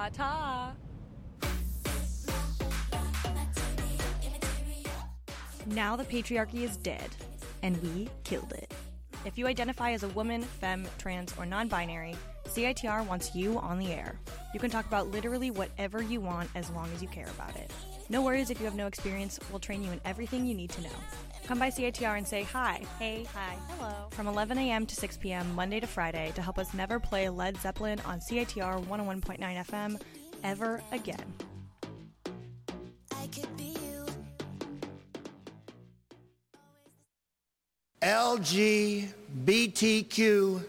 Ta-ta. Now the patriarchy is dead, and we killed it. If you identify as a woman, femme, trans, or non-binary, CITR wants you on the air. You can talk about literally whatever you want as long as you care about it. No worries if you have no experience, we'll train you in everything you need to know. Come by CITR and say hi, hey, hi, hello, from 11 a.m. to 6 p.m. Monday to Friday to help us never play Led Zeppelin on CITR 101.9 FM ever again. I could be you. LGBTQ.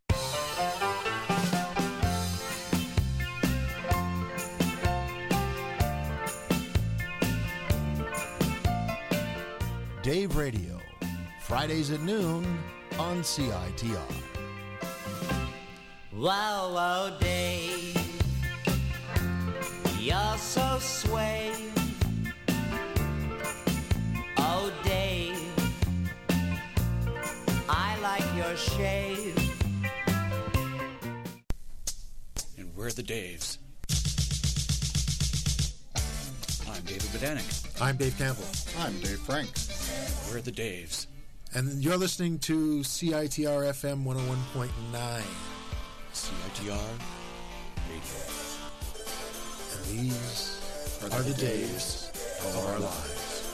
Dave Radio, Fridays at noon on CITR. Wow, wow, Dave, you're so sway. Oh, Dave, I like your shave. And we're the Daves. I'm David Bodanik. I'm Dave Campbell. I'm Dave Frank. We're the Daves. And you're listening to CITR FM 101.9. CITR Radio. And these are the days of our lives.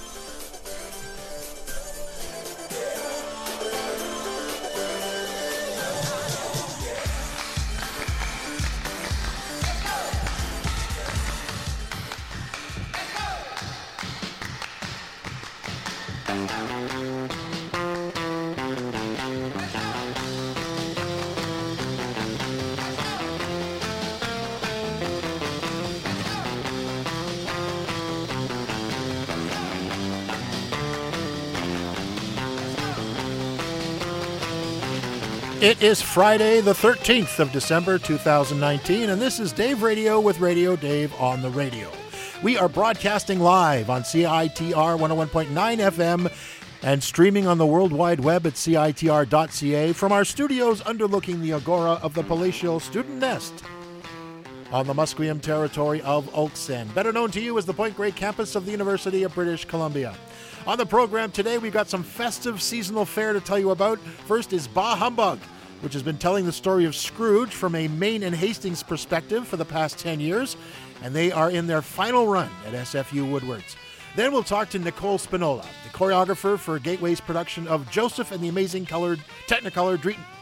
It is Friday, the 13th of December, 2019, and this is Dave Radio with Radio Dave on the radio. We are broadcasting live on CITR 101.9 FM and streaming on the World Wide Web at CITR.ca from our studios underlooking the agora of the palatial Student Nest on the Musqueam territory of Oaksend, better known to you as the Point Grey campus of the University of British Columbia. On the program today, we've got some festive seasonal fare to tell you about. First is Bah Humbug, which has been telling the story of Scrooge from a Maine and Hastings perspective for the past 10 years, and they are in their final run at SFU Woodwards. Then we'll talk to Nicole Spinola, the choreographer for Gateway's production of Joseph and the Amazing Technicolor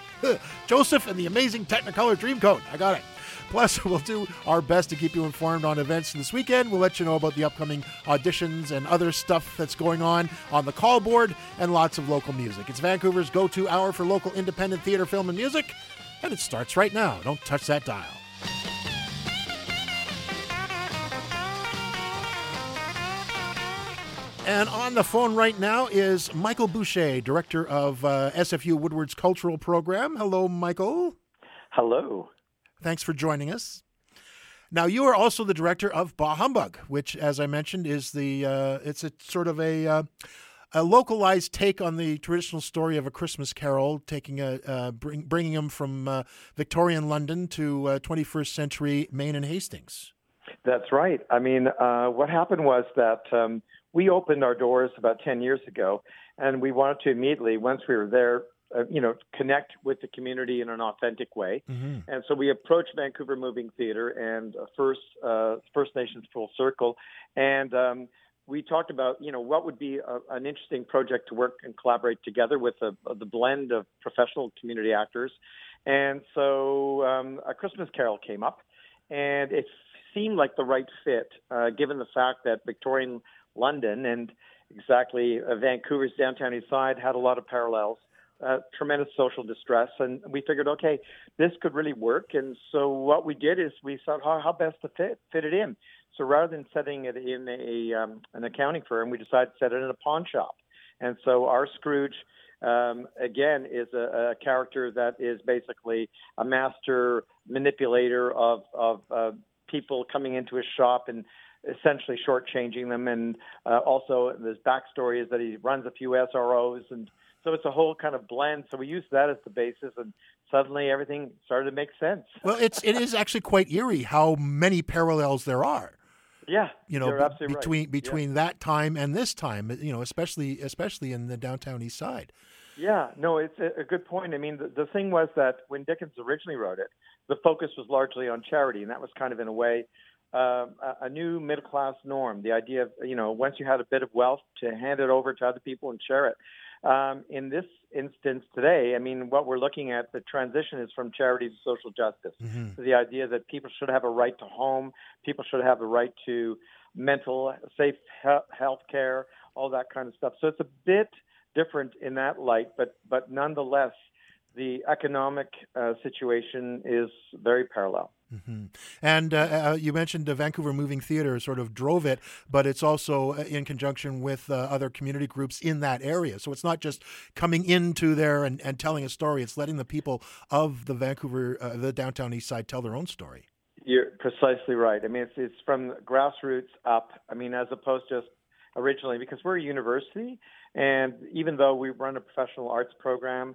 Dreamcoat. I got it. Plus, we'll do our best to keep you informed on events this weekend. We'll let you know about the upcoming auditions and other stuff that's going on the call board, and lots of local music. It's Vancouver's go-to hour for local independent theater, film, and music, and it starts right now. Don't touch that dial. And on the phone right now is Michael Boucher, director of SFU Woodward's cultural program. Hello, Michael. Hello. Thanks for joining us. Now, you are also the director of Bah Humbug, which, as I mentioned, is it's a sort of a localized take on the traditional story of A Christmas Carol, bringing them from Victorian London to 21st century Maine and Hastings. That's right. I mean, what happened was that we opened our doors about 10 years ago, and we wanted to immediately, once we were there, connect with the community in an authentic way. Mm-hmm. And so we approached Vancouver Moving Theatre and First Nations Full Circle, and we talked about, what would be an interesting project to work and collaborate together with the blend of professional community actors. And so A Christmas Carol came up, and it seemed like the right fit, given the fact that Victorian London and exactly Vancouver's downtown east side had a lot of parallels. Tremendous social distress, and we figured, okay, this could really work. And so what we did is we thought, how best to fit it in. So rather than setting it in an accounting firm, we decided to set it in a pawn shop. And so our Scrooge, again, is a character that is basically a master manipulator of people coming into his shop and essentially shortchanging them. And also his backstory is that he runs a few SROs, and so it's a whole kind of blend. So we used that as the basis and suddenly everything started to make sense. Well, it is actually quite eerie how many parallels there are. Yeah, You know, you're absolutely between right. that time and this time, you know, especially in the downtown east side. Yeah, no, it's a good point. I mean, the thing was that when Dickens originally wrote it, the focus was largely on charity, and that was kind of, in a way, a new middle-class norm. The idea of, you know, once you had a bit of wealth, to hand it over to other people and share it. In this instance today, I mean, what we're looking at, the transition is from charity to social justice. Mm-hmm. So the idea that people should have a right to home, people should have a right to mental, safe health care, all that kind of stuff. So it's a bit different in that light, but nonetheless, the economic situation is very parallel. Mm-hmm. And you mentioned the Vancouver Moving Theatre sort of drove it, but it's also in conjunction with other community groups in that area. So it's not just coming into there and telling a story. It's letting the people of the Vancouver, the downtown east side, tell their own story. You're precisely right. I mean, it's from grassroots up. I mean, as opposed to originally, because we're a university, and even though we run a professional arts program,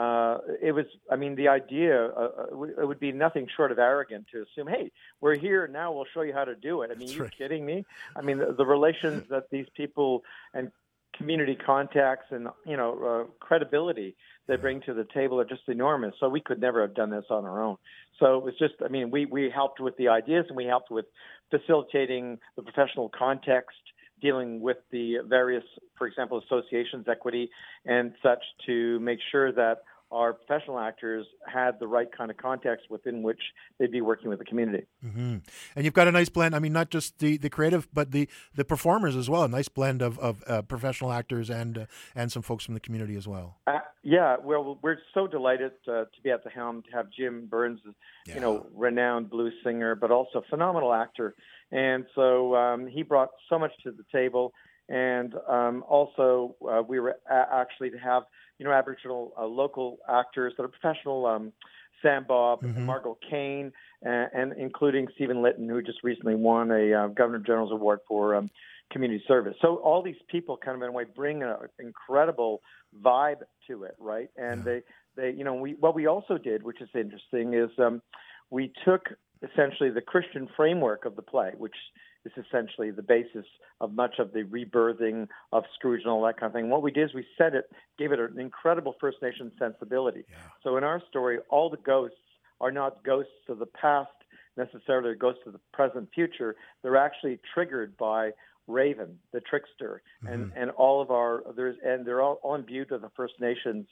it was, I mean, the idea, it would be nothing short of arrogant to assume, hey, we're here now, we'll show you how to do it. I mean, That's you right. kidding me? I mean, the relations that these people and community contacts and, you know, credibility they bring to the table are just enormous. So we could never have done this on our own. So it was just, I mean, we helped with the ideas, and we helped with facilitating the professional context, dealing with the various, for example, associations, equity, and such, to make sure that our professional actors had the right kind of context within which they'd be working with the community. Mm-hmm. And you've got a nice blend. I mean, not just the creative, but the performers as well. A nice blend of professional actors and some folks from the community as well. Yeah, well, we're so delighted to be at the helm, to have Jim Burns, you know, renowned blues singer, but also phenomenal actor. And so he brought so much to the table. And also we were actually to have, you know, Aboriginal local actors that are professional, Sam Bob, Mm-hmm. Margot Kane, and including Stephen Litton, who just recently won a Governor General's Award for community service. So all these people kind of, in a way, bring an incredible vibe to it, right? And they you know, what we also did, which is interesting, is we took essentially the Christian framework of the play, which is essentially the basis of much of the rebirthing of Scrooge and all that kind of thing. What we did is we gave it an incredible First Nation sensibility. Yeah. So in our story, all the ghosts are not ghosts of the past necessarily, or ghosts of the present, future. They're actually triggered by Raven, the trickster, and all of they're all imbued with the First Nations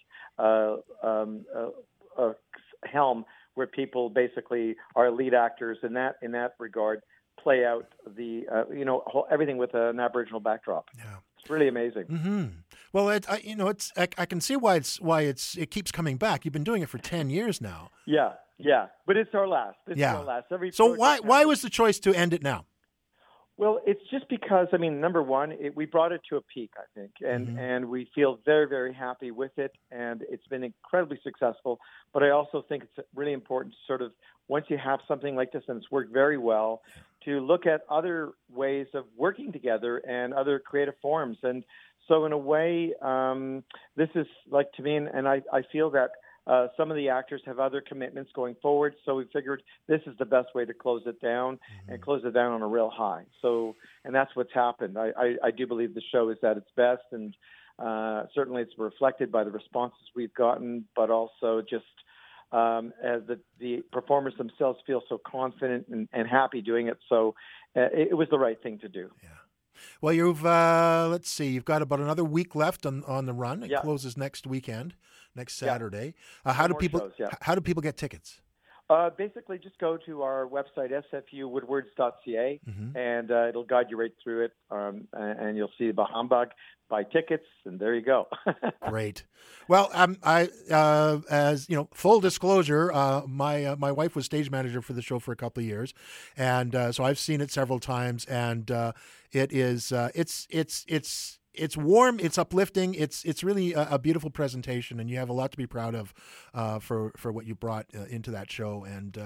helm, where people basically are lead actors in that regard, play out the everything with an Aboriginal backdrop. Yeah, it's really amazing. Mm-hmm. Well, I can see why it keeps coming back. You've been doing it for 10 years now. Yeah, but it's our last. It's our last. So why was the choice to end it now? Well, it's just because, I mean, number one, we brought it to a peak, I think, and we feel very, very happy with it, and it's been incredibly successful. But I also think it's really important to sort of, once you have something like this and it's worked very well, to look at other ways of working together and other creative forms. And so in a way, this is like, to me, and I feel that some of the actors have other commitments going forward, so we figured this is the best way to close it down and close it down on a real high. So, and that's what's happened. I do believe the show is at its best, and certainly it's reflected by the responses we've gotten, but also just as the performers themselves feel so confident and happy doing it. So it was the right thing to do. Yeah. Well, you've you've got about another week left on the run. It closes next weekend, next Saturday. How do people get tickets? Basically, just go to our website, sfuwoodwards.ca, and it'll guide you right through it, and you'll see the humbug, buy tickets, and there you go. Great. Well, as you know, full disclosure, my wife was stage manager for the show for a couple of years, and so I've seen it several times, and it is it's warm, it's uplifting, it's really a beautiful presentation, and you have a lot to be proud of for what you brought into that show, and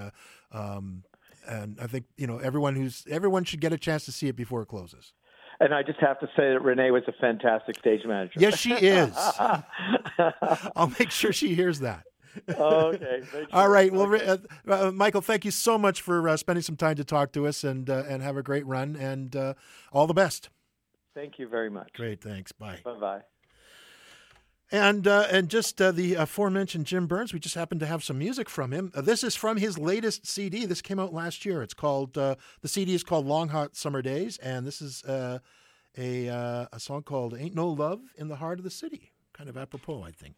I think, you know, everyone should get a chance to see it before it closes. And I just have to say that Renee was a fantastic stage manager. Yes, she is. I'll make sure she hears that. Okay. Make All sure. right. Well, Okay. Michael, thank you so much for spending some time to talk to us, and have a great run, and all the best. Thank you very much. Great. Thanks. Bye. Bye-bye. And just the aforementioned Jim Burns, we just happened to have some music from him. This is from his latest CD. This came out last year. It's called the CD is called Long Hot Summer Days, and this is a song called "Ain't No Love in the Heart of the City." Kind of apropos, I think.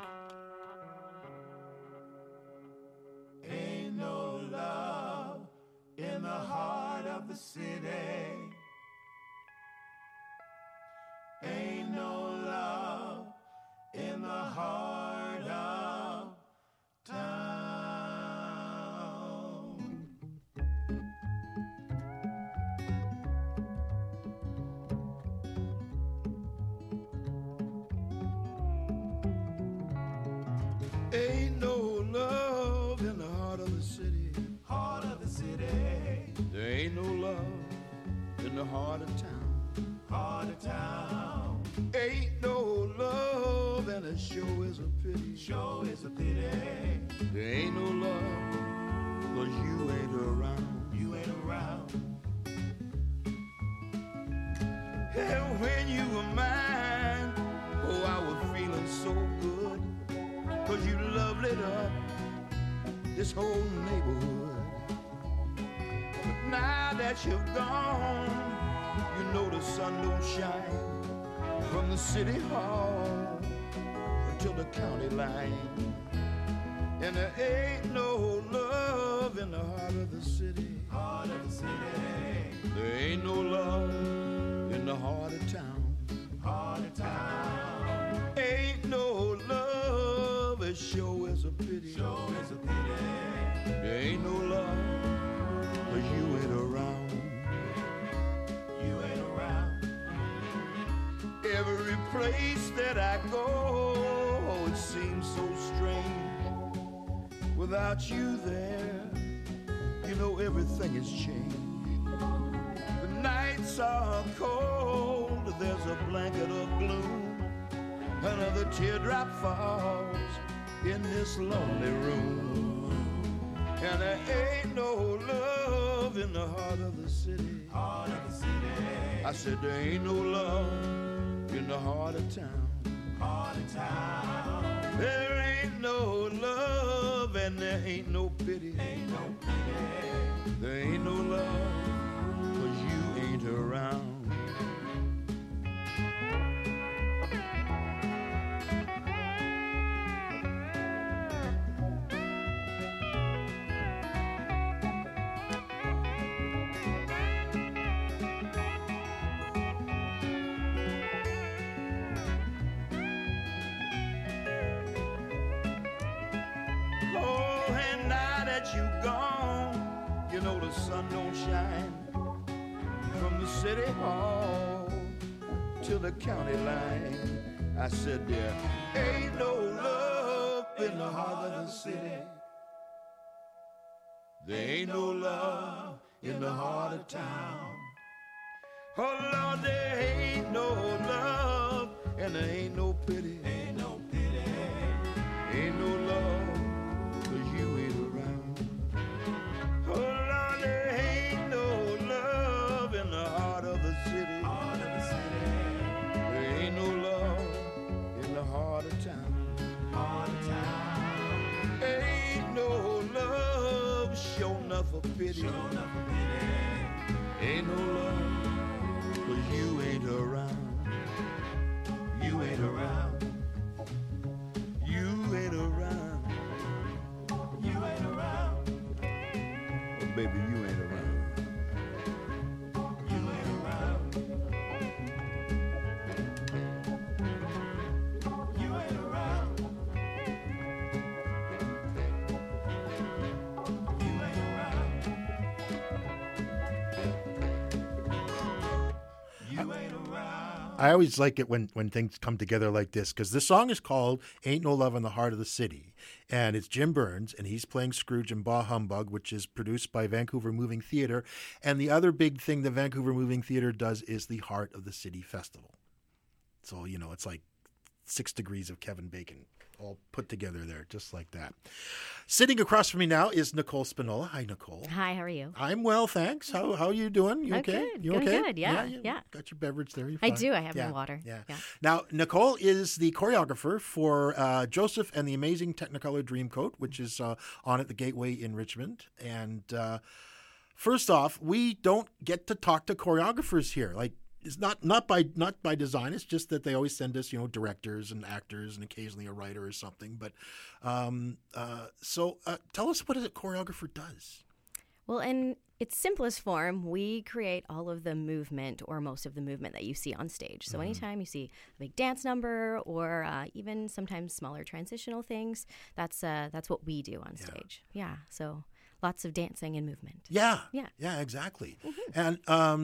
Ain't no love in the heart of the city. Ain't no love in the heart of town. Ain't no love in the heart of the city. Heart of the city. There ain't no love in the heart of town. Heart of town. Ain't no love, and it sure is a pity. Sure is a pity. There ain't no love, 'cause you ain't around. You ain't around. And when you were mine, oh, I was feeling so good, 'cause you leveled up this whole neighborhood. But now that you're gone, you know the sun don't shine from the city hall until the county line. And there ain't no love in the heart of the city. Heart of the city. There ain't no love in the heart of town. Heart of town. Ain't no love, it sure is a pity. Sure is a pity. There ain't no love, 'cause you ain't around. You ain't around. Every place that I go, it seems so strange. Without you there, you know everything has changed. The nights are cold, there's a blanket of gloom. Another teardrop falls in this lonely room. And there ain't no love in the heart of the city. Heart of the city. I said there ain't no love in the heart of town. Heart of town. There ain't no love and there ain't no pity. Ain't no pity. There ain't no love, 'cause you ain't around. You gone, you know the sun don't shine from the city hall to the county line. I said there ain't no love in the heart of the city. There ain't no love in the heart of town. Oh Lord, there ain't no love and there ain't no pity. Ain't no pity. Ain't no love, 'cause you ain't around. Oh Lord, there ain't no love in the heart of the city. Heart of the city. There ain't no love in the heart of town. Heart of town. Ain't no love, show enough for pity. Show enough for pity. Ain't no love, 'cause you ain't around. You ain't around. You ain't around. You ain't around. Baby, you ain't around. You ain't around. You ain't around. You ain't around. You ain't around. I always like it when things come together like this, because this song is called Ain't No Love in the Heart of the City. And it's Jim Burns, and he's playing Scrooge in Bah Humbug, which is produced by Vancouver Moving Theatre. And the other big thing the Vancouver Moving Theatre does is the Heart of the City Festival. So, you know, it's like 6 degrees of Kevin Bacon all put together there, just like that. Sitting across from me now is Nicole Spinola. Hi, Nicole. Hi, how are you? I'm well, thanks. How are you doing? You I'm okay? good. You Doing okay? good, yeah. You Yeah. got your beverage there. You're I fine. do. I have Yeah, my water. Yeah. Yeah. Now, Nicole is the choreographer for Joseph and the Amazing Technicolor Dreamcoat, which is on at the Gateway in Richmond. And first off, we don't get to talk to choreographers here. Like, it's not by design. It's just that they always send us, directors and actors and occasionally a writer or something. But so tell us what a choreographer does. Well, in its simplest form, we create all of the movement or most of the movement that you see on stage. So anytime you see a big dance number or even sometimes smaller transitional things, that's what we do on stage. Yeah. So lots of dancing and movement. Yeah. Yeah. Yeah, exactly. And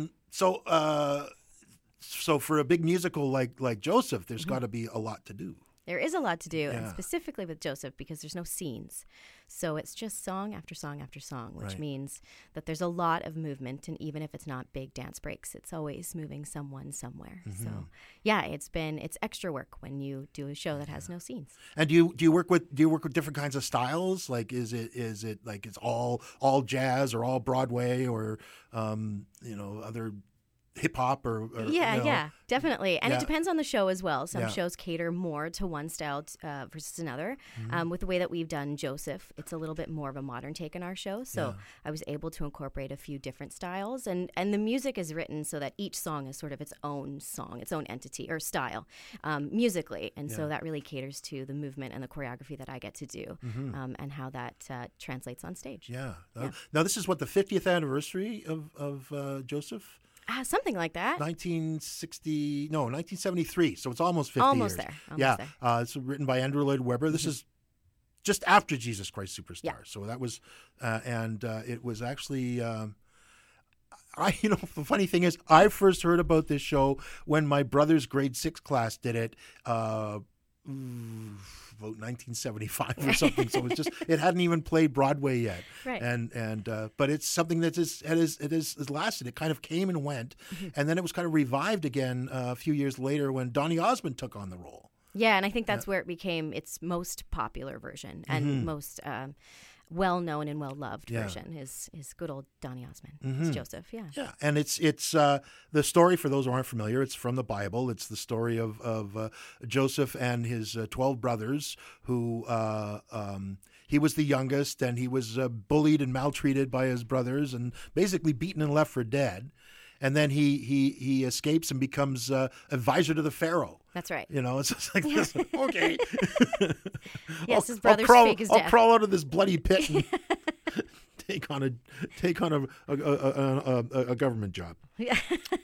so for a big musical like Joseph, there's got to be a lot to do. There is a lot to do, and Yeah. specifically with Joseph, because there's no scenes. So it's just song after song after song, which Right. means that there's a lot of movement, and even if it's not big dance breaks, it's always moving someone somewhere. So yeah, it's extra work when you do a show that has no scenes. And do you work with different kinds of styles? Like is it like it's all jazz or all Broadway or other hip hop or Yeah, definitely. And Yeah. it depends on the show as well. Some Yeah. shows cater more to one style versus another. With the way that we've done Joseph, it's a little bit more of a modern take on our show. So I was able to incorporate a few different styles. And the music is written so that each song is sort of its own song, its own entity or style musically. And so that really caters to the movement and the choreography that I get to do and how that translates on stage. Yeah. Now this is what, the 50th anniversary of Joseph? Something like that. 1973. So it's almost 50 Almost years. there. Yeah. There. It's written by Andrew Lloyd Webber. This is just after Jesus Christ Superstar. Yeah. So that was, it was actually, the funny thing is, I first heard about this show when my brother's grade 6 class did it, about 1975 or something. So it hadn't even played Broadway yet. Right. But it's something that has lasted. It kind of came and went, and then it was kind of revived again a few years later when Donny Osmond took on the role. Yeah, and I think that's where it became its most popular version and most well-known and well-loved version is good old Donny Osmond. It's Joseph, yeah. Yeah, and it's the story, for those who aren't familiar, it's from the Bible. It's the story of Joseph and his 12 brothers who he was the youngest, and he was bullied and maltreated by his brothers and basically beaten and left for dead. And then he escapes and becomes advisor to the Pharaoh. That's right. It's just like this. Okay. Yes, his brother's I'll fake his I'll death. crawl out of this bloody pit and take on a government job. Yeah.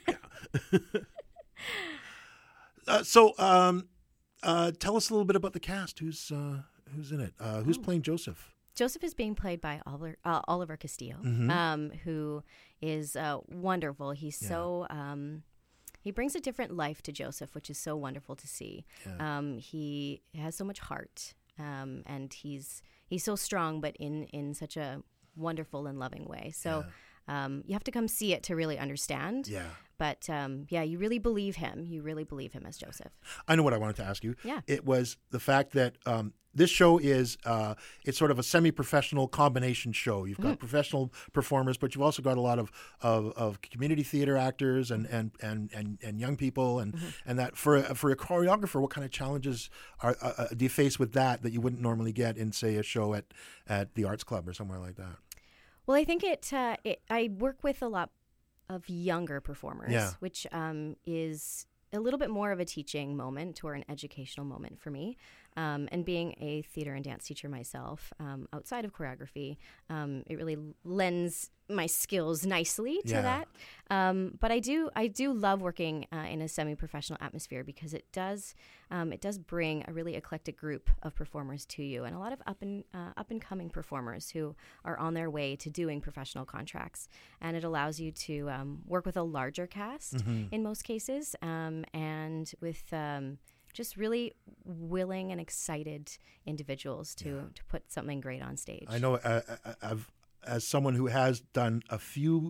So tell us a little bit about the cast. Who's in it? Who's playing Joseph? Joseph is being played by Oliver Castillo, who is wonderful. He's so he brings a different life to Joseph, which is so wonderful to see. Yeah. He has so much heart, and he's so strong, but in such a wonderful and loving way. So you have to come see it to really understand. Yeah. But you really believe him. You really believe him as Joseph. I know what I wanted to ask you. Yeah. It was the fact that this show is it's sort of a semi-professional combination show. You've got professional performers, but you've also got a lot of community theater actors and young people and that for a choreographer, what kind of challenges do you face with that you wouldn't normally get in, say, a show at the Arts Club or somewhere like that? Well, I think I work with a lot of younger performers, which is a little bit more of a teaching moment or an educational moment for me. And being a theater and dance teacher myself, outside of choreography, it really lends my skills nicely to that. But I do love working in a semi-professional atmosphere because it does bring a really eclectic group of performers to you, and a lot of up and coming performers who are on their way to doing professional contracts. And it allows you to work with a larger cast in most cases, and with just really willing and excited individuals to put something great on stage. I know as someone who has done a few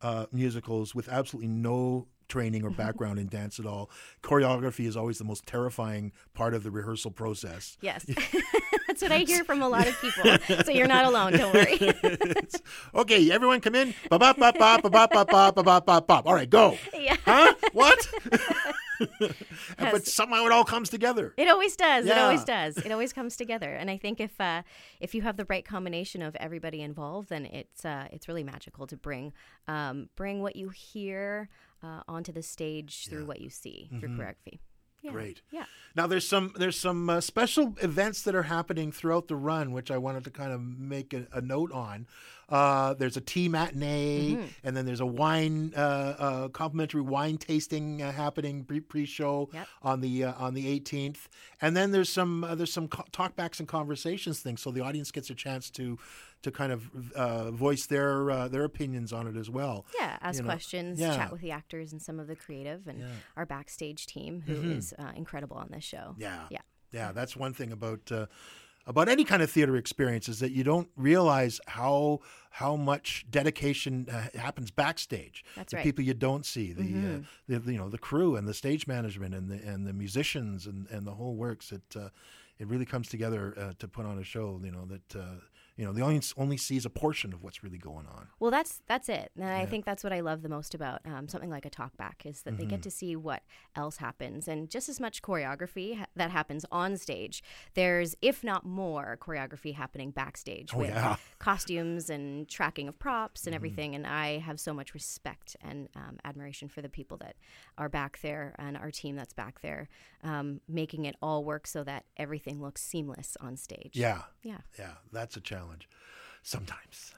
musicals with absolutely no training or background in dance at all. Choreography is always the most terrifying part of the rehearsal process. Yes. That's what I hear from a lot of people. So you're not alone. Don't worry. Okay, everyone come in. Ba-ba, ba-ba, ba-ba, ba-ba, ba-ba, ba-ba. All right, go. Yeah. Huh? What? Yes. But somehow it all comes together. It always does. Yeah. It always does. It always comes together. And I think if you have the right combination of everybody involved, then it's really magical to bring what you hear onto the stage through what you see through choreography. Yeah. Great. Yeah. Now there's some special events that are happening throughout the run, which I wanted to kind of make a note on. There's a tea matinee, and then there's a wine complimentary wine tasting happening pre-show on the 18th, and then there's some talkbacks and conversations things, so the audience gets a chance to kind of voice their opinions on it as well. Yeah, ask questions, chat with the actors and some of the creative and our backstage team, who is incredible on this show. Yeah. That's one thing about any kind of theater experience is that you don't realize how much dedication happens backstage. That's the right. people you don't see, the crew and the stage management and the musicians and the whole works. It really comes together to put on a show. The audience only sees a portion of what's really going on. Well, that's it. And I think that's what I love the most about something like a talkback is that they get to see what else happens. And just as much choreography that happens on stage, there's, if not more, choreography happening backstage with costumes and tracking of props and everything. And I have so much respect and admiration for the people that are back there and our team that's back there, making it all work so that everything looks seamless on stage. Yeah, that's a challenge. Sometimes.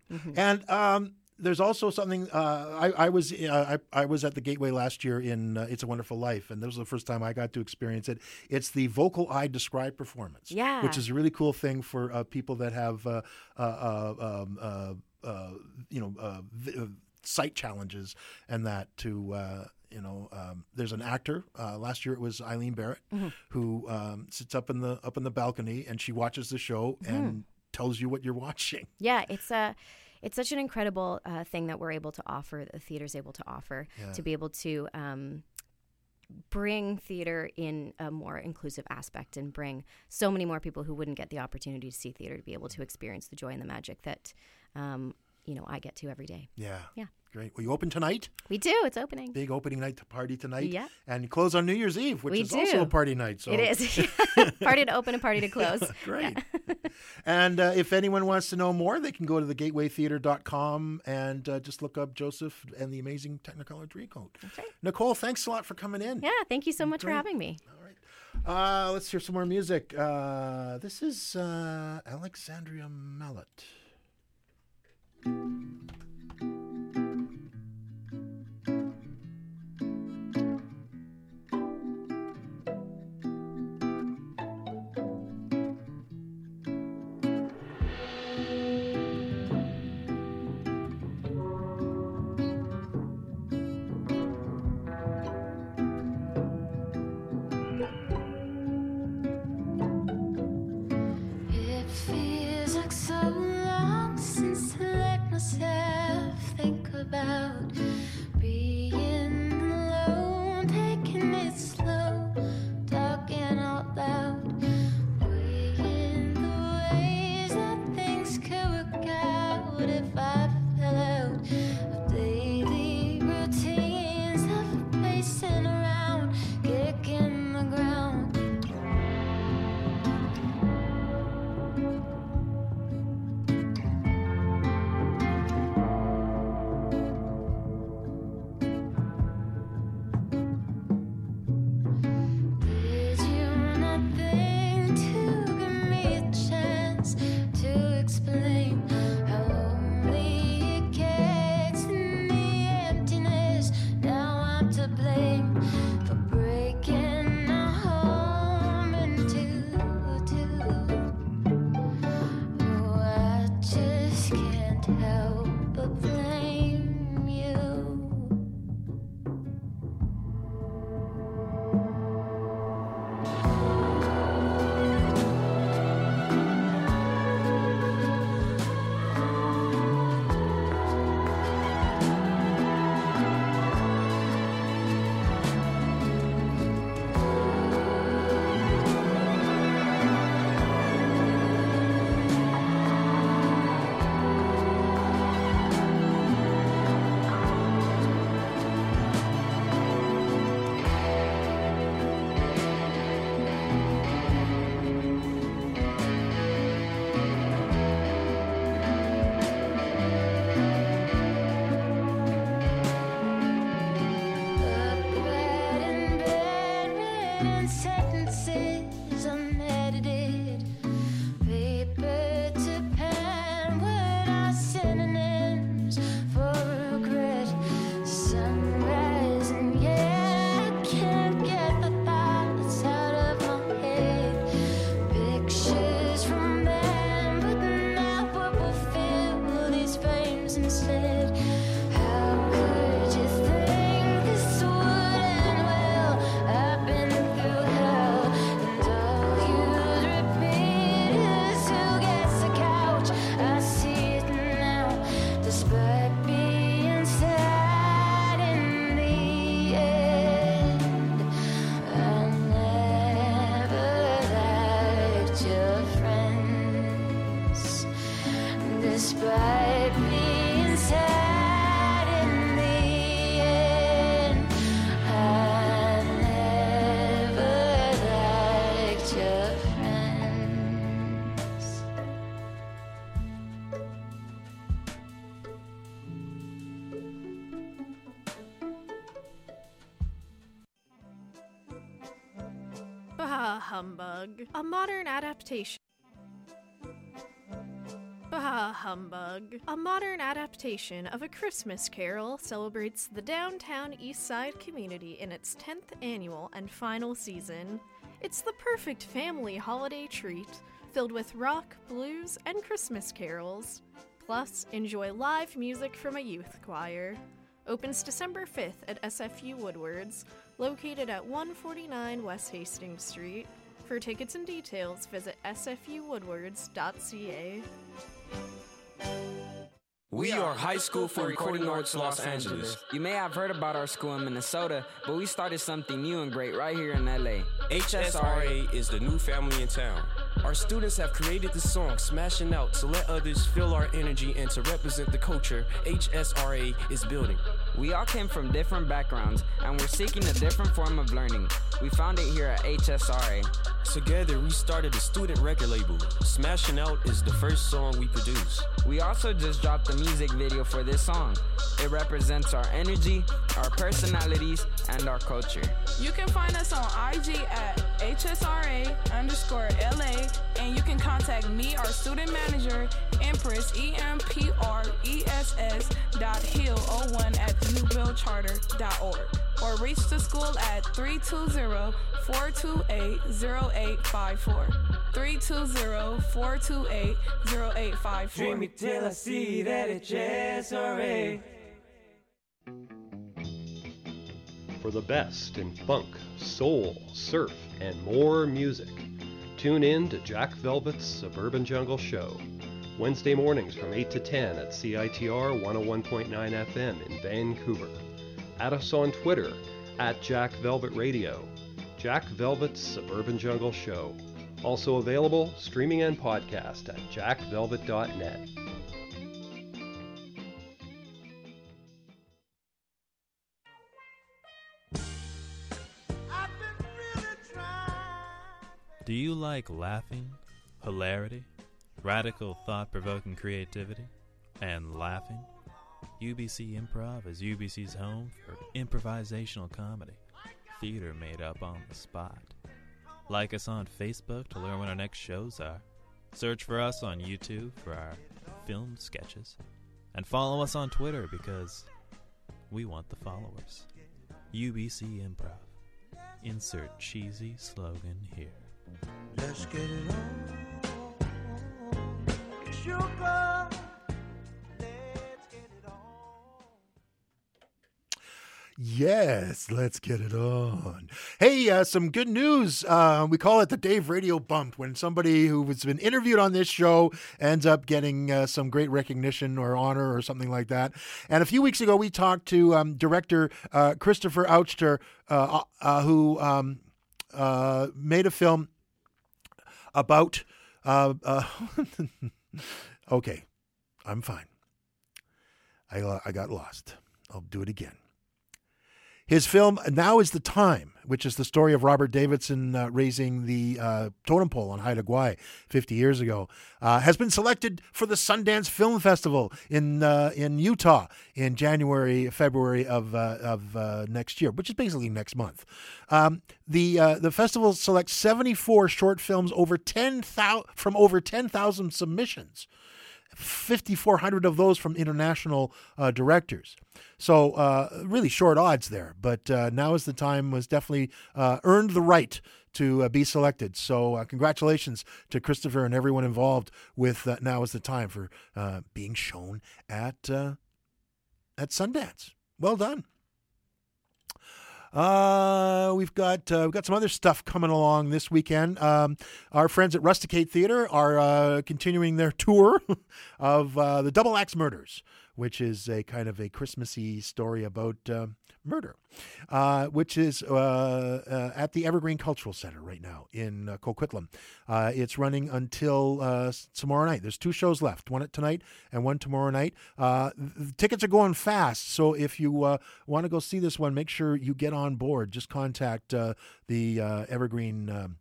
And there's also something. I was at the Gateway last year in It's a Wonderful Life, and this was the first time I got to experience it. It's the Vocal Eye Describe performance, which is a really cool thing for people that have sight challenges, and that to. There's an actor. Last year it was Eileen Barrett, who sits up in the balcony, and she watches the show and tells you what you're watching. Yeah, it's such an incredible thing that we're able to offer, the theater's able to offer, to be able to bring theater in a more inclusive aspect and bring so many more people who wouldn't get the opportunity to see theater to be able to experience the joy and the magic that I get to every day. Yeah. Great. Well, you open tonight? We do. It's opening. Big opening night to party tonight. Yeah. And you close on New Year's Eve, which is also a party night. So. It is. Party to open and party to close. Great. Yeah. And if anyone wants to know more, they can go to thegatewaytheater.com and just look up Joseph and the Amazing Technicolor Dreamcoat. That's right. Nicole, thanks a lot for coming in. Yeah, thank you so much for having me. All right. Let's hear some more music. This is Alexandria Mallet. It feels like so long since I let myself humbug. A modern adaptation. Bah humbug. A modern adaptation of A Christmas Carol celebrates the downtown East Side community in its 10th annual and final season. It's the perfect family holiday treat, filled with rock, blues, and Christmas carols. Plus, enjoy live music from a youth choir. Opens December 5th at SFU Woodwards, located at 149 West Hastings Street. For tickets and details, visit sfuwoodwards.ca. We are High School for Recording Arts Los Angeles. You may have heard about our school in Minnesota, but we started something new and great right here in LA. HSRA is the new family in town. Our students have created the song Smashing Out to let others feel our energy and to represent the culture HSRA is building. We all came from different backgrounds, and we're seeking a different form of learning. We found it here at HSRA. Together, we started a student record label. Smashing Out is the first song we produce. We also just dropped the music video for this song. It represents our energy, our personalities, and our culture. You can find us on IG at HSRA_LA, and you can contact me, our student manager, Empress, EMPRESS.Hill01@newbillcharter.org, or reach the school at 320-428-0854. 320-428-0854. Dream me till I see that HSRA. For the best in funk, soul, surf, and more music, tune in to Jack Velvet's Suburban Jungle Show, Wednesday mornings from 8 to 10 at CITR 101.9 FM in Vancouver. Add us on Twitter at Jack Velvet Radio. Jack Velvet's Suburban Jungle Show. Also available streaming and podcast at jackvelvet.net. Do you like laughing, hilarity, radical thought-provoking creativity, and laughing? UBC Improv is UBC's home for improvisational comedy, theater made up on the spot. Like us on Facebook to learn when our next shows are. Search for us on YouTube for our filmed sketches. And follow us on Twitter because we want the followers. UBC Improv. Insert cheesy slogan here. Let's get it on. Sugar. Yes, let's get it on. Hey, some good news. We call it the Dave Radio Bump, when somebody who has been interviewed on this show ends up getting some great recognition or honor or something like that. And a few weeks ago, we talked to director Christopher Ouchter, who made a film about... okay, I'm fine. I got lost. I'll do it again. His film, Now is the Time, which is the story of Robert Davidson raising the totem pole on Haida Gwaii 50 years ago, has been selected for the Sundance Film Festival in Utah in February of next year, which is basically next month. The festival selects 74 short films from over 10,000 submissions. 5,400 of those from international directors. So really short odds there. But Now is the Time was definitely earned the right to be selected. So congratulations to Christopher and everyone involved with Now is the Time for being shown at Sundance. Well done. We've got some other stuff coming along this weekend. Our friends at Rusticate Theater are continuing their tour of the Double Axe Murders, which is a kind of a Christmassy story about murder, which is at the Evergreen Cultural Center right now in Coquitlam. It's running until tomorrow night. There's 2 shows left, one tonight and one tomorrow night. The tickets are going fast, so if you want to go see this one, make sure you get on board. Just contact the Evergreen...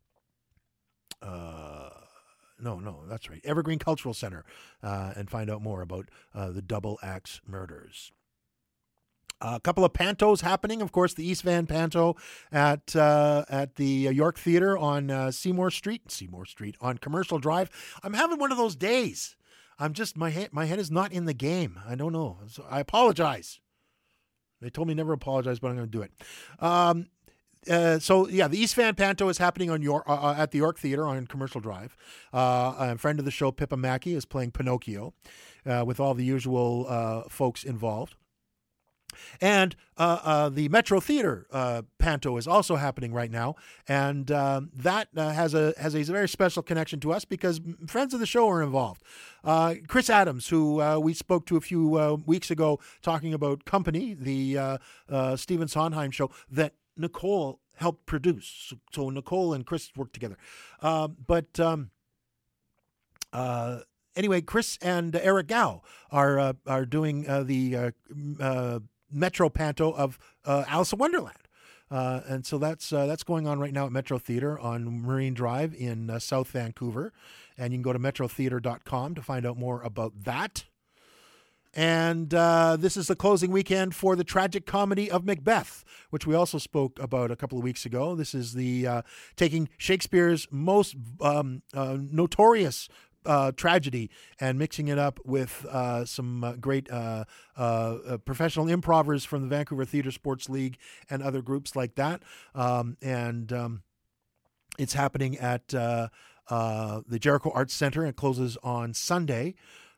No, that's right. Evergreen Cultural Center, and find out more about the Double Axe Murders. A couple of pantos happening. Of course, the East Van Panto at the York Theatre on Seymour Street on Commercial Drive. I'm having one of those days. I'm just my head is not in the game. I don't know. So I apologize. They told me never apologize, but I'm going to do it. The East Van Panto is happening on at the York Theatre on Commercial Drive. A friend of the show, Pippa Mackey, is playing Pinocchio with all the usual folks involved. And the Metro Theatre Panto is also happening right now, and that has a very special connection to us because friends of the show are involved. Chris Adams, who we spoke to a few weeks ago, talking about Company, the Stephen Sondheim show that Nicole helped produce. So Nicole and Chris worked together. Anyway, Chris and Eric Gow are doing the Metro Panto of Alice in Wonderland. And so that's going on right now at Metro Theatre on Marine Drive in South Vancouver. And you can go to metrotheatre.com to find out more about that. And this is the closing weekend for the tragic comedy of Macbeth, which we also spoke about a couple of weeks ago. This is the taking Shakespeare's most notorious tragedy and mixing it up with some great professional improvers from the Vancouver Theatre Sports League and other groups like that. It's happening at the Jericho Arts Center. It closes on Sunday.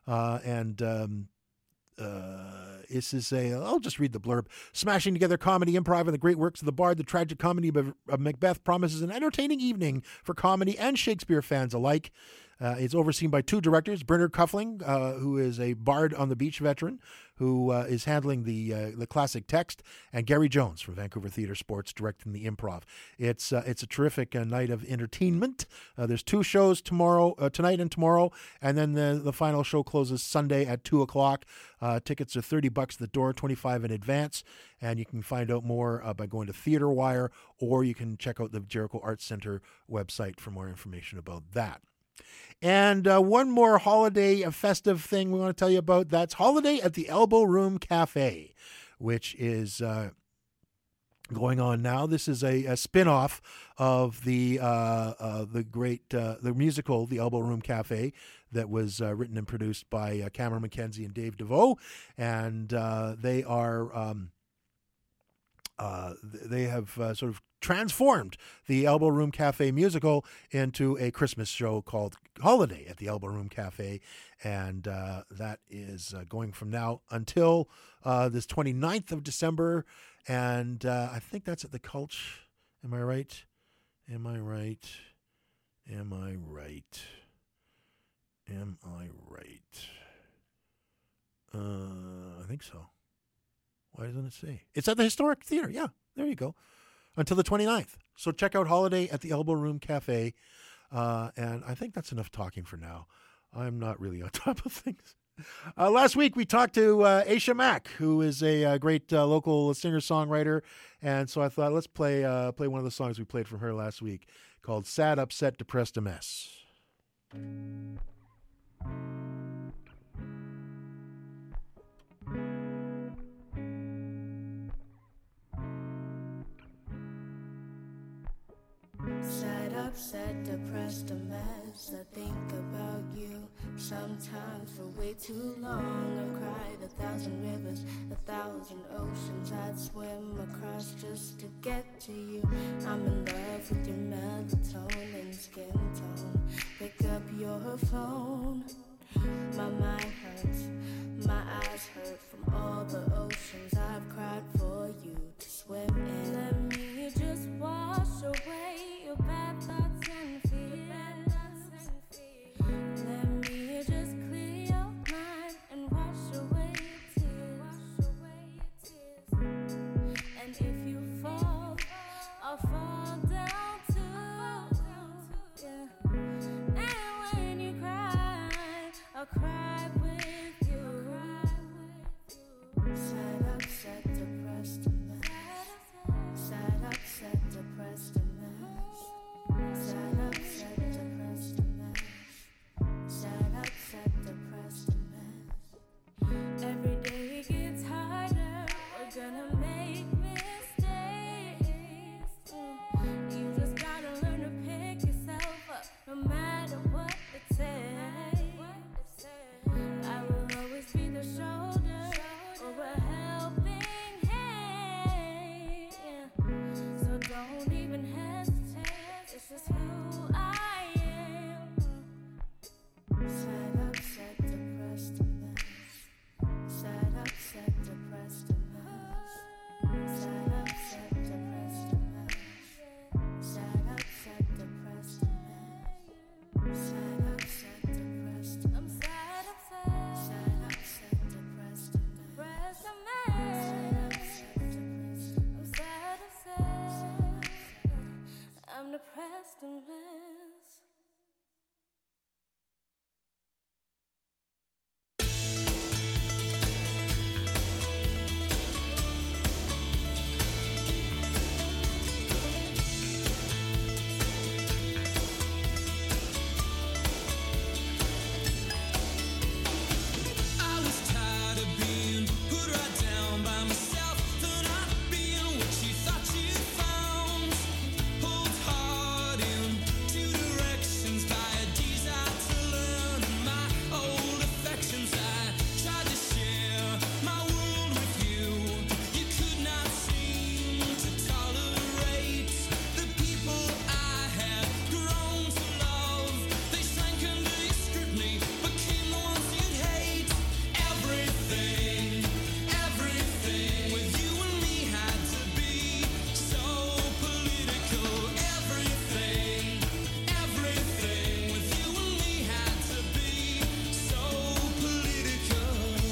This is I'll just read the blurb. Smashing together comedy, improv, and the great works of the Bard, the tragic comedy of Macbeth promises an entertaining evening for comedy and Shakespeare fans alike. It's overseen by two directors, Bernard Cuffling, who is a Bard on the Beach veteran, who is handling the classic text, and Gary Jones from Vancouver Theatre Sports directing the improv. It's a terrific night of entertainment. There's two shows tonight and tomorrow, and then the final show closes Sunday at 2:00. Tickets are $30 at the door, $25 in advance, and you can find out more by going to Theatre Wire, or you can check out the Jericho Arts Center website for more information about that. And one more holiday festive thing we want to tell you about. That's Holiday at the Elbow Room Cafe, which is going on now. This is a spin-off of the great the musical The Elbow Room Cafe that was written and produced by Cameron Mackenzie and Dave DeVoe, and they have sort of transformed the Elbow Room Cafe musical into a Christmas show called Holiday at the Elbow Room Cafe, and that is going from now until this 29th of December, and I think that's at the Cultch. Am I right? I think so. Why doesn't it say? It's at the Historic Theatre. Yeah, there you go. Until the 29th. So check out Holiday at the Elbow Room Cafe. And I think that's enough talking for now. I'm not really on top of things. Last week we talked to Aisha Mack, who is a great local singer-songwriter. And so I thought let's play one of the songs we played from her last week called Sad, Upset, Depressed, a Mess. Sad, upset, depressed, a mess. I think about you sometimes for way too long. I've cried 1,000 rivers, 1,000 oceans I'd swim across just to get to you. I'm in love with your melatonin and skin tone. Pick up your phone. My mind hurts, my eyes hurt from all the oceans I've cried for you to swim in. Let me just wash away your bad thoughts and fears. Let me just clear your mind and wash away your tears. And if you fall, I'll fall down too. Yeah. And when you cry, I'll cry with you. Sad, make mistakes. You just gotta learn to pick yourself up, no matter what it takes. I will always be the shoulder or a helping hand. So don't even hesitate. It's just who I am. Sad, upset, depressed, a mess. Sad, upset, depressed, a mess. Sad, upset, depressed, a mess. Sad, upset, depressed, a mess. Sad, upset, depressed. I'm sad, upset. Sad, upset, depressed, a mess. Sad, upset, depressed. I'm sad, upset. I'm depressed, a mess. I was tired of being put right down by myself, for not being what you thought you found. Pulled hard in two directions by a desire to learn my old affections. I tried to share my world with you. You could not seem to tolerate the people I had grown to love. They sank under your scrutiny, became the ones you'd hate. Everything with you and me had to be so political. Everything with you and me had to be so political.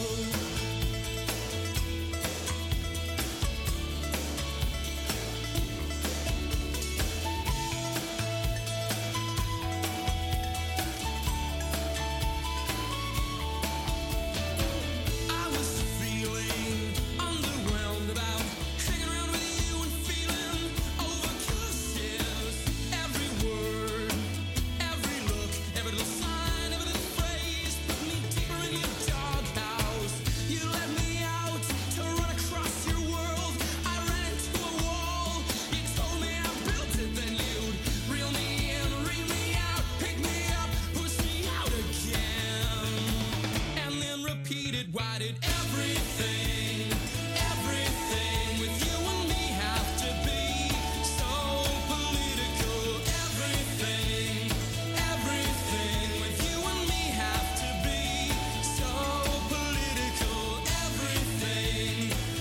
I was feeling underwhelmed about hanging around with you and feeling overcautious. Every word, every look, every little sign, every little phrase put me deeper in your doghouse. You let me out to run across your world. I ran into a wall. You told me I built it, then you'd reel me in, reel me out, pick me up, push me out again, and then repeated. Why did everything with you and me have to be so political? Everything with you and me have to be so political. Everything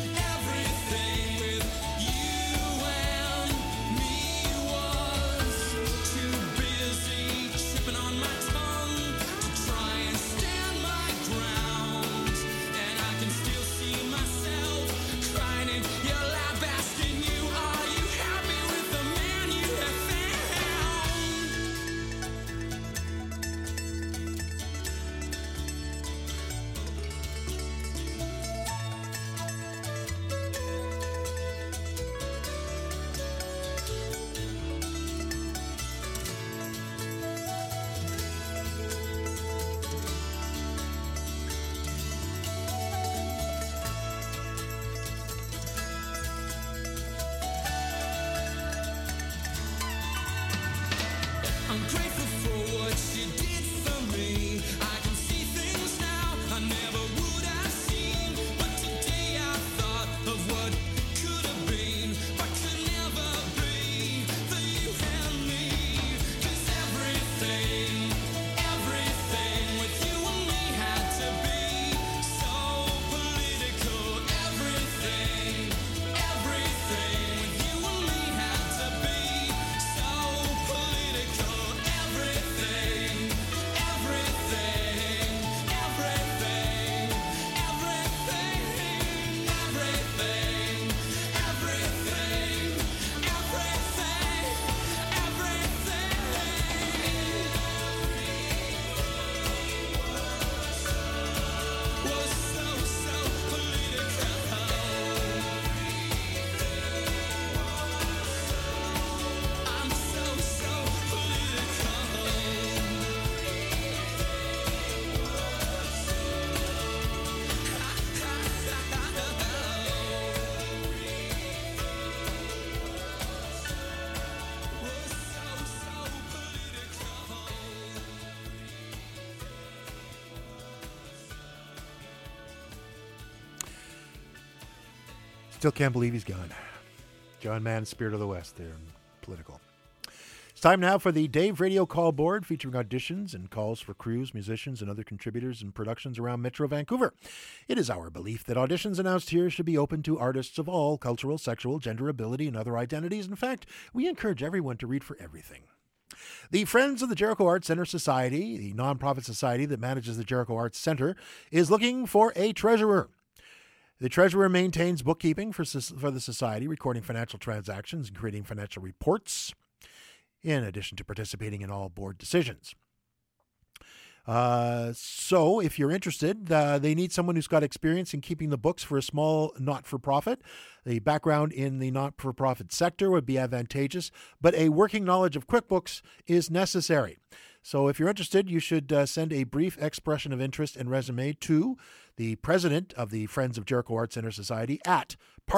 with you and me was too busy tripping on my tongue to try and stand my ground. And I can still see myself crying in your lap, asking you, are you happy with the man you have found? I'm grateful for what you did for me. I can see things now I never would have seen. But today I thought of what could have been, but could never be, for you and me. 'Cause everything with you and me had to be so political. Everything with you and me had to be so political. Still can't believe he's gone. John Mann, Spirit of the West, there, political. It's time now for the Dave Radio Call Board, featuring auditions and calls for crews, musicians, and other contributors in productions around Metro Vancouver. It is our belief that auditions announced here should be open to artists of all cultural, sexual, gender, ability, and other identities. In fact, we encourage everyone to read for everything. The Friends of the Jericho Arts Center Society, the nonprofit society that manages the Jericho Arts Center, is looking for a treasurer. The treasurer maintains bookkeeping for the society, recording financial transactions and creating financial reports, in addition to participating in all board decisions. So if you're interested, they need someone who's got experience in keeping the books for a small not-for-profit. The background in the not-for-profit sector would be advantageous, but a working knowledge of QuickBooks is necessary. So if you're interested, you should send a brief expression of interest and resume to the president of the Friends of Jericho Arts Center Society at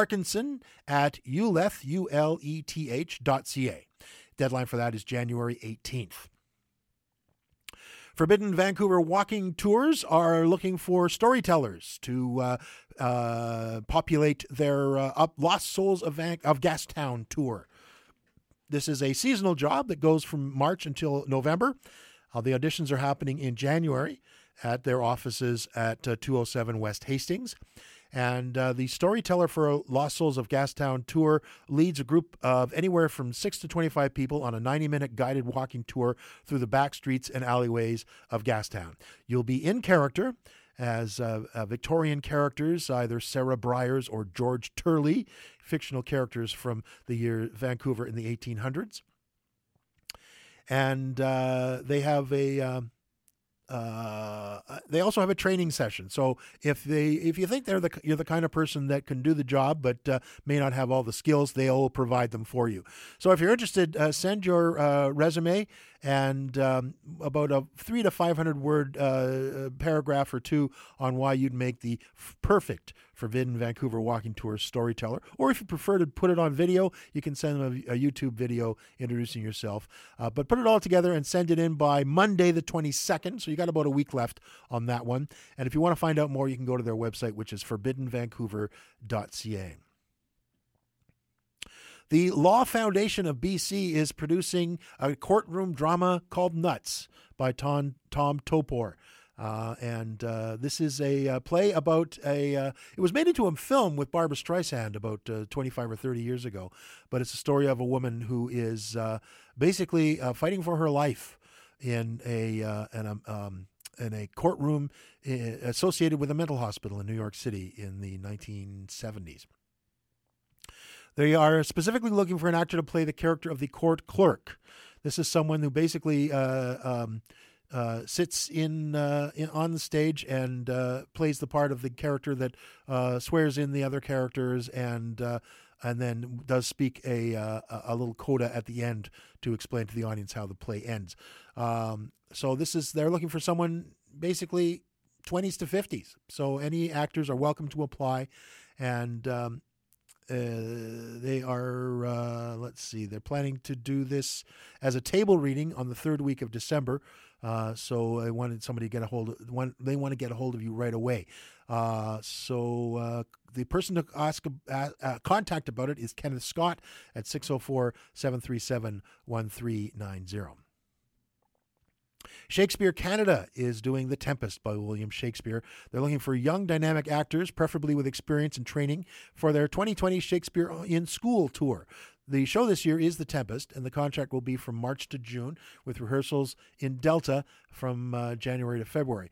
parkinson@uleth.ca. Deadline for that is January 18th. Forbidden Vancouver Walking Tours are looking for storytellers to populate their Lost Souls of Gastown tour. This is a seasonal job that goes from March until November. The auditions are happening in January at their offices at 207 West Hastings. And the storyteller for Lost Souls of Gastown tour leads a group of anywhere from 6 to 25 people on a 90-minute guided walking tour through the back streets and alleyways of Gastown. You'll be in character as Victorian characters, either Sarah Briers or George Turley, fictional characters from the year Vancouver in the 1800s. And they have they also have a training session. So if you think you're the kind of person that can do the job but may not have all the skills, they'll provide them for you. So if you're interested, send your resume and about a 300 to 500 word paragraph or two on why you'd make the perfect Forbidden Vancouver Walking Tour storyteller. Or if you prefer to put it on video, you can send them a YouTube video introducing yourself. But put it all together and send it in by Monday the 22nd. So you got about a week left on that one. And if you want to find out more, you can go to their website, which is forbiddenvancouver.ca. The Law Foundation of BC is producing a courtroom drama called Nuts by Tom Topor. This is a play about it was made into a film with Barbra Streisand about 25 or 30 years ago, but it's a story of a woman who is basically fighting for her life in a courtroom associated with a mental hospital in New York City in the 1970s. They are specifically looking for an actor to play the character of the court clerk. This is someone who basically sits on the stage and plays the part of the character that swears in the other characters and then does speak a little coda at the end to explain to the audience how the play ends. So they're looking for someone basically 20s to 50s. So any actors are welcome to apply, and they are, they're planning to do this as a table reading on the third week of December. So I wanted somebody to they want to get a hold of you right away. So the person to contact about it is Kenneth Scott at 604-737-1390. Shakespeare Canada is doing The Tempest by William Shakespeare. They're looking for young, dynamic actors, preferably with experience and training, for their 2020 Shakespeare in School tour. The show this year is The Tempest, and the contract will be from March to June, with rehearsals in Delta from January to February.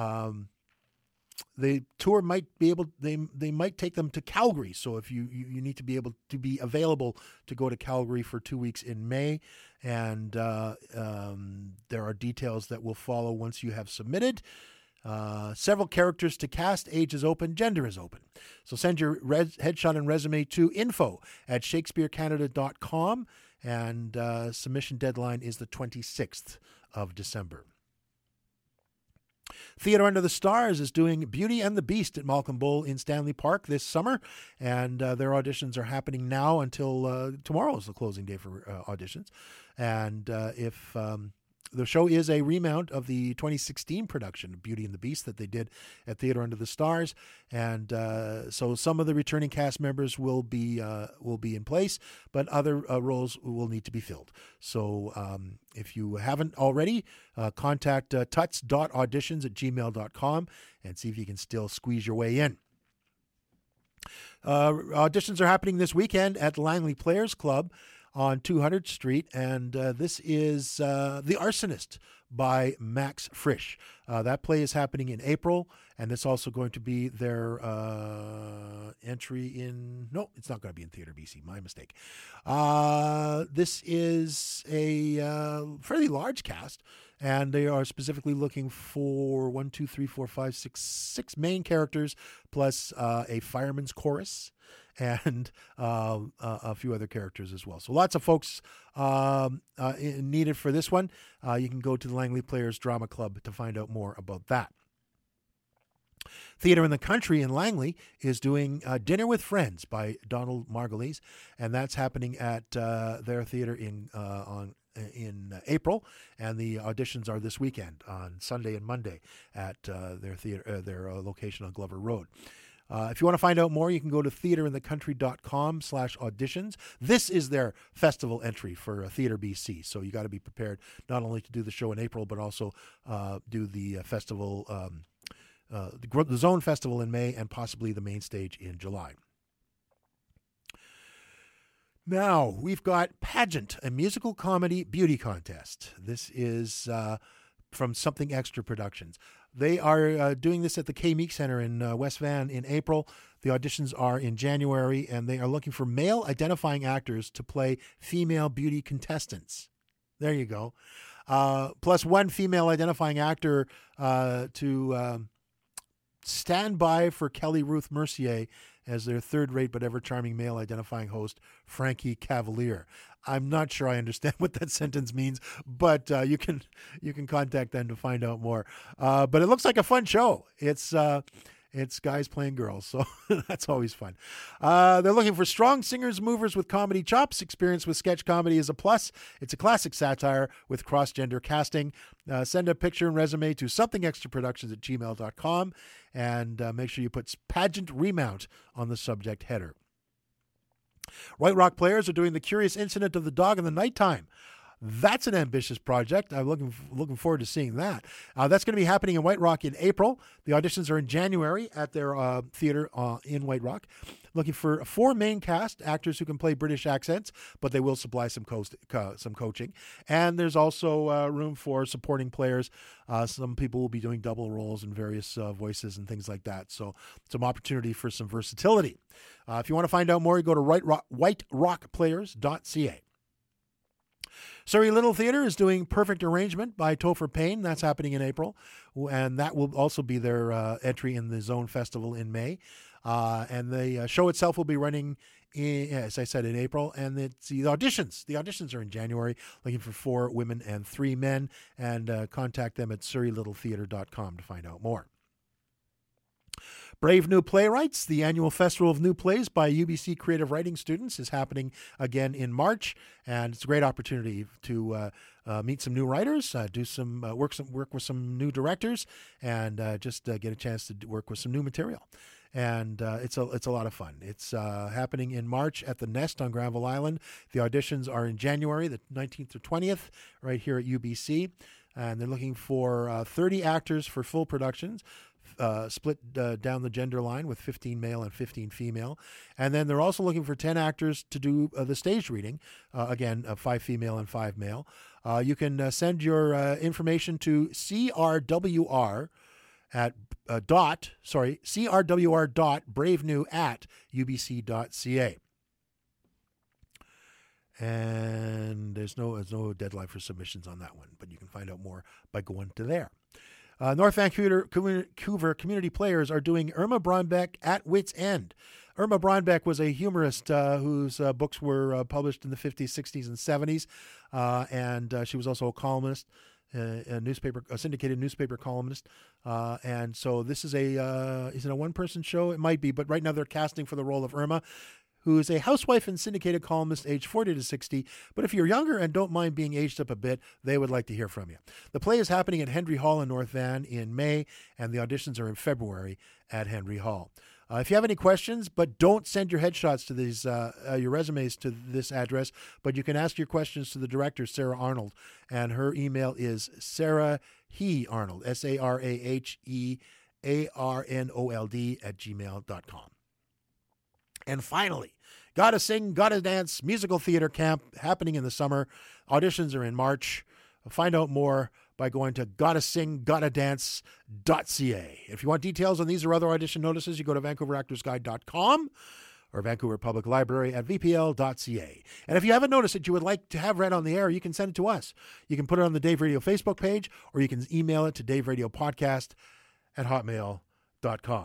The tour might be able. They might take them to Calgary. So if you need to be able to be available to go to Calgary for 2 weeks in May, and there are details that will follow once you have submitted. Several characters to cast. Age is open. Gender is open. So send your headshot and resume to info@shakespearecanada.com, and submission deadline is the 26th of December. Theatre Under the Stars is doing Beauty and the Beast at Malcolm Bowl in Stanley Park this summer, and their auditions are happening now until tomorrow is the closing day for auditions. And if The show is a remount of the 2016 production of Beauty and the Beast that they did at Theater Under the Stars, and so some of the returning cast members will be in place, but other roles will need to be filled. So if you haven't already, contact tuts.auditions@gmail.com and see if you can still squeeze your way in. Auditions are happening this weekend at Langley Players Club on 200th Street, and this is The Arsonist by Max Frisch. That play is happening in April, and it's also going to be their entry in... No, it's not going to be in Theatre BC. My mistake. This is a fairly large cast, and they are specifically looking for 6 main characters, plus a fireman's chorus, and a few other characters as well. So lots of folks needed for this one. You can go to the Langley Players Drama Club to find out more about that. Theater in the Country in Langley is doing Dinner with Friends by Donald Margulies, and that's happening at their theater in April, and the auditions are this weekend on Sunday and Monday at their theater, their location on Glover Road. If you want to find out more, you can go to theaterinthecountry.com/auditions. This is their festival entry for Theatre BC, so you got to be prepared not only to do the show in April, but also do the festival, the Zone Festival in May, and possibly the main stage in July. Now, we've got Pageant, a musical comedy beauty contest. This is from Something Extra Productions. They are doing this at the K Meek Center in West Van in April. The auditions are in January, and they are looking for male identifying actors to play female beauty contestants. There you go. Plus one female identifying actor to stand by for Kelly Ruth Mercier as their third-rate but ever-charming male identifying host, Frankie Cavalier. I'm not sure I understand what that sentence means, but you can contact them to find out more. But it looks like a fun show. It's guys playing girls, so that's always fun. They're looking for strong singers, movers with comedy chops. Experience with sketch comedy is a plus. It's a classic satire with cross-gender casting. Send a picture and resume to somethingextraproductions@gmail.com, and make sure you put Pageant Remount on the subject header. White Rock Players are doing The Curious Incident of the Dog in the Nighttime. That's an ambitious project. I'm looking forward to seeing that. That's going to be happening in White Rock in April. The auditions are in January at their theater in White Rock. Looking for 4 main cast actors who can play British accents, but they will supply some coaching. And there's also room for supporting players. Some people will be doing double roles in various voices and things like that. So some opportunity for some versatility. If you want to find out more, you go to whiterockplayers.ca. Surrey Little Theatre is doing Perfect Arrangement by Topher Payne. That's happening in April, and that will also be their entry in the Zone Festival in May. And the show itself will be running, as I said, in April. And it's the auditions. The auditions are in January, looking for 4 women and 3 men. And contact them at surreylittletheatre.com to find out more. Brave New Playwrights, the annual festival of new plays by UBC creative writing students, is happening again in March, and it's a great opportunity to meet some new writers, do some work with some new directors, and just get a chance to work with some new material. And it's a lot of fun. It's happening in March at the Nest on Granville Island. The auditions are in January, the 19th to 20th, right here at UBC, and they're looking for 30 actors for full productions. Split down the gender line with 15 male and 15 female. And then they're also looking for 10 actors to do the stage reading. Again, 5 female and 5 male. You can send your information to crwr.bravenew@ubc.ca. And there's no deadline for submissions on that one, but you can find out more by going to there. North Vancouver Community Players are doing Irma Braunbeck at Wit's End. Irma Braunbeck was a humorist whose books were published in the 50s, 60s, and 70s, and she was also a columnist, a syndicated newspaper columnist. And so this is is it a one-person show? It might be, but right now they're casting for the role of Irma. who is a housewife and syndicated columnist aged 40 to 60. But if you're younger and don't mind being aged up a bit, they would like to hear from you. The play is happening at Henry Hall in North Van in May, and the auditions are in February at Henry Hall. If you have any questions, but don't send your headshots to these, your resumes to this address, but you can ask your questions to the director, Sarah Arnold, and her email is sarahhearnold, SarahHearnold @gmail.com. Finally, Gotta Sing, Gotta Dance musical theater camp happening in the summer. Auditions are in March. Find out more by going to gottasinggotadance.ca. If you want details on these or other audition notices, you go to VancouverActorsGuide.com or Vancouver Public Library at vpl.ca. And if you have a notice that you would like to have read on the air, you can send it to us. You can put it on the Dave Radio Facebook page, or you can email it to daveradiopodcast@hotmail.com.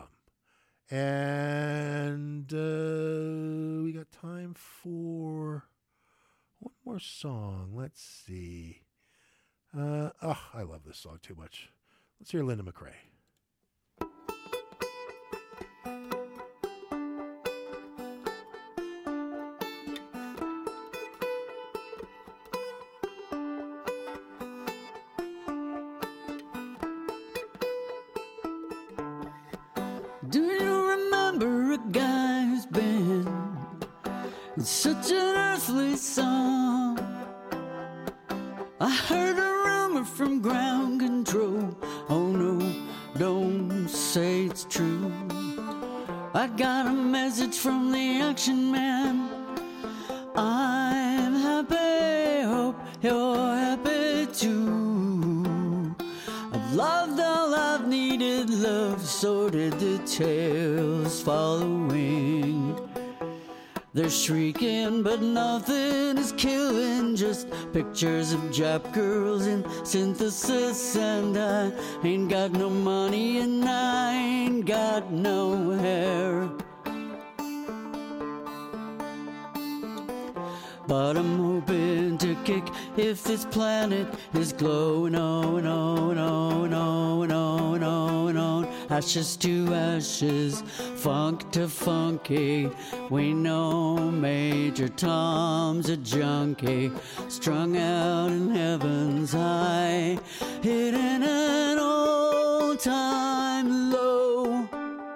And we got time for one more song. Let's see. I love this song too much. Let's hear Linda McRae. Do you remember a guy who's been in such an earthly song? I heard a rumor from ground control. Oh no, don't say it's true. I got a message from the action man. I'm happy, hope you're happy too. I've loved all I've needed, love, so did the tales following. They're shrieking, but nothing is killing. Just pictures of Jap girls in synthesis. And I ain't got no money and I ain't got no hair. But I'm hoping to kick if this planet is glowing on, on, on, on, on, on, on. Ashes to ashes, funk to funky. We know Major Tom's a junkie, strung out in heaven's high, hitting an all-time low.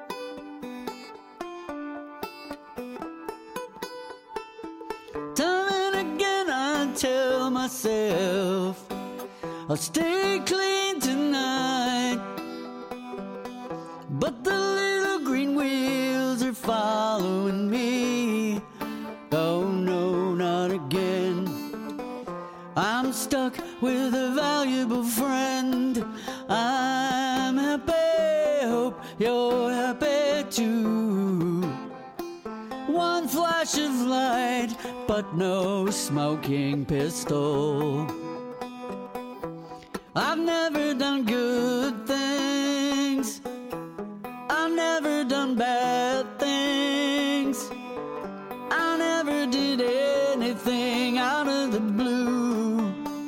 Time and again I tell myself I'll stay clean tonight, but the little green wheels are following me. Oh no, not again. I'm stuck with a valuable friend. I'm happy, hope you're happy too. One flash of light, but no smoking pistol. I've never done good things, I've never done bad things, I never did anything out of the blue.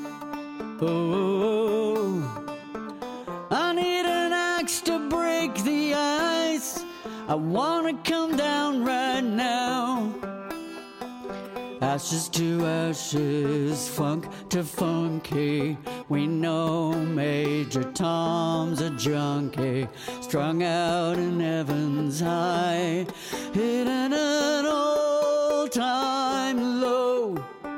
Oh, I need an axe to break the ice. I wanna come down right now. Ashes to ashes, funk to funky. We know Major Tom's a junkie, strung out in heaven's high, hitting an all-time low.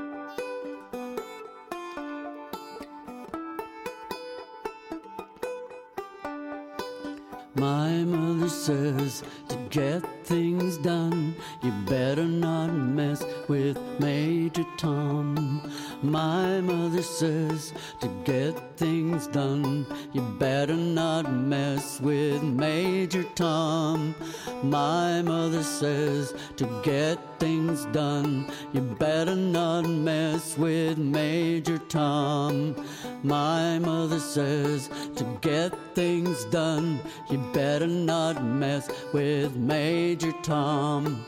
My mother says to get things done, you better not mess with Major Tom. My mother says to get things done, you better not mess with Major Tom. My mother says to get things done, you better not mess with Major Tom. My mother says to get things done, you better not mess with Major Tom.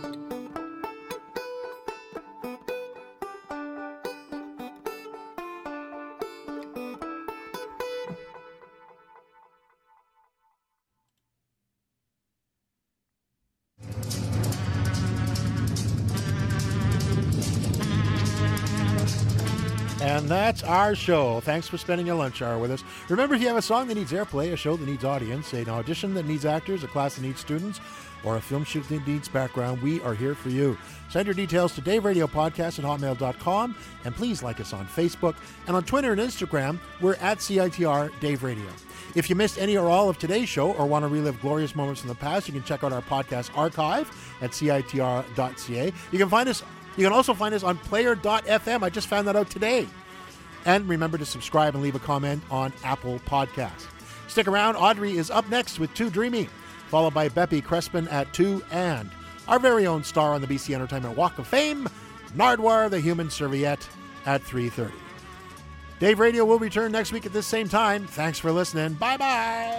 And that's our show. Thanks for spending your lunch hour with us. Remember, if you have a song that needs airplay, a show that needs audience, an audition that needs actors, a class that needs students, or a film shoot that needs background, we are here for you. Send your details to daveradiopodcast@hotmail.com, and please like us on Facebook. And on Twitter and Instagram, we're at CITR Dave Radio. If you missed any or all of today's show or want to relive glorious moments from the past, you can check out our podcast archive at CITR.ca. You can also find us on player.fm. I just found that out today. And remember to subscribe and leave a comment on Apple Podcasts. Stick around. Audrey is up next with Too Dreamy, followed by Beppy Crespin at 2, and our very own star on the BC Entertainment Walk of Fame, Nardwar the Human Serviette, at 3:30. Dave Radio will return next week at this same time. Thanks for listening. Bye-bye.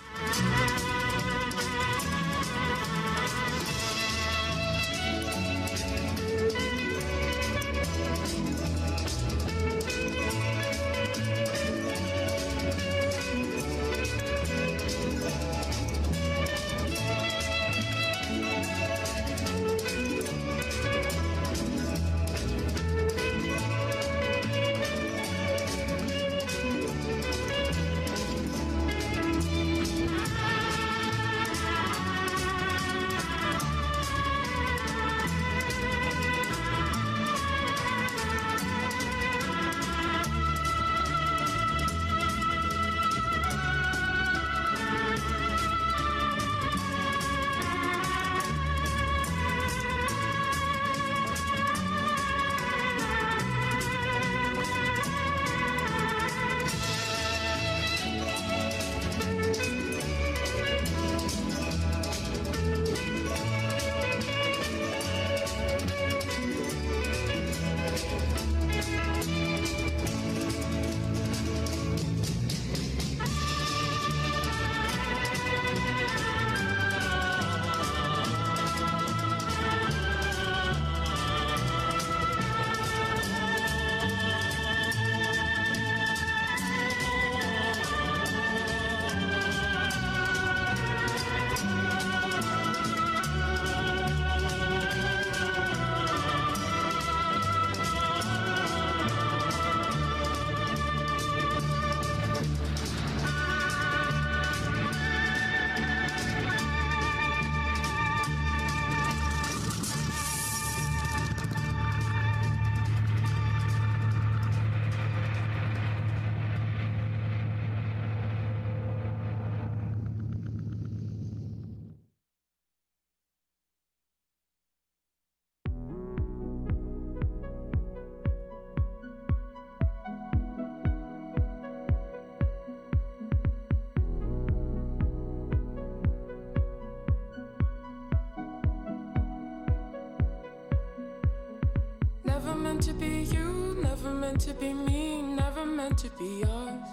Never meant to be you, never meant to be me, never meant to be us.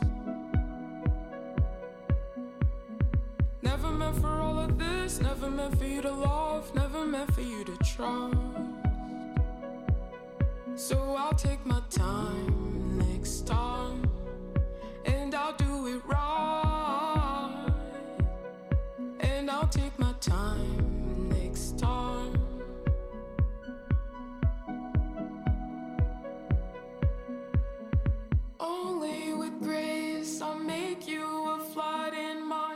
Never meant for all of this, never meant for you to love, never meant for you to trust. So I'll take my time next time, and I'll do it right. And I'll take my time next time. Only with grace I'll make you a flight in mine.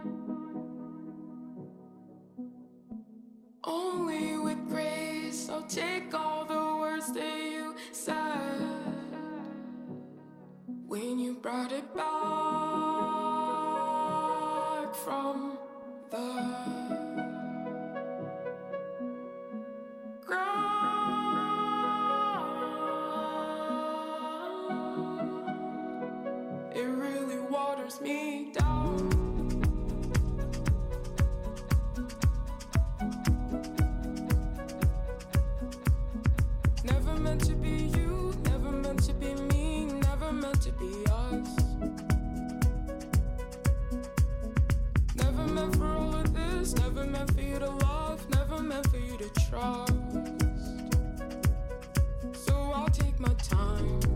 Only with grace I'll take all the words that you said when you brought it back from the ground. It really waters me down. Never meant to be you, never meant to be me, never meant to be us. Never meant for all of this, never meant for you to love, never meant for you to trust. So I'll take my time